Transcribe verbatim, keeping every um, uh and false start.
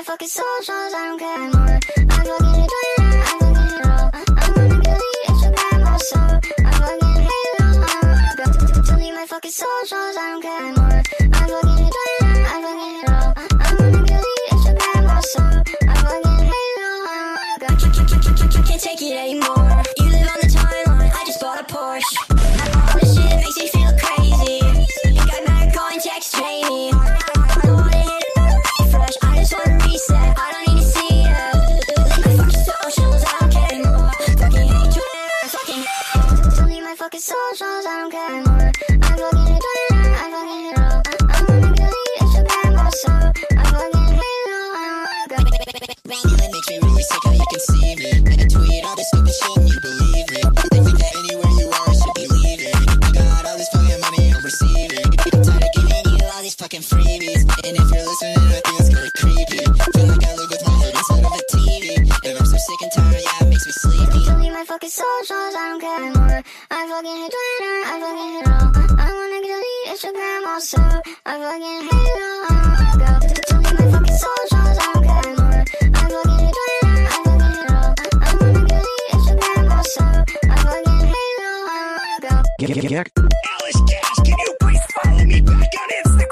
my fucking socials, I don't care anymore. I fucking hate Twitter, I fucking hate it all. I'm gonna delete Instagram also. I fucking hate it all. I got to delete my fucking socials, I don't care anymore. I fucking hate Twitter, I fucking hate it all. I'm gonna delete Instagram also. I fucking hate it all. I got can't take it anymore. You live on the timeline, I just bought a Porsche. I bought this shit, makes me feel crazy. Think I better call and text Jamie. I don't wanna hit another refresh, I just wanna reset. I don't need to see ya. Delete my fucking socials, I don't care anymore. Fucking hate Twitter, I fucking hate. Delete my fucking socials, I don't care anymore. I fucking hate Twitter, I fucking hate it all. I'm gonna delete Instagram also. I fucking hate it all. I got It makes me really sick how you can see me. And I tweet all this stupid shit and you believe me. They think that anywhere you are, I should be leaving. I got all this fucking money I'm receiving. I'm tired of giving you all these fucking freebies. And if you're listening, I think it's kinda creepy. Feel like I look with my head instead of a T V. And I'm so sick and tired, yeah, it makes me sleepy. delete my fucking socials, I don't care anymore. I fucking hate Twitter, I fucking hate it all. I wanna delete Instagram also. I fucking hate it all. I got to delete my fucking socials, I don't care anymore. I fucking hate Twitter, I fucking hate it all. I wanna delete Instagram also. I fucking hate it all. I got Alice Cash, can you please follow me back on Instagram?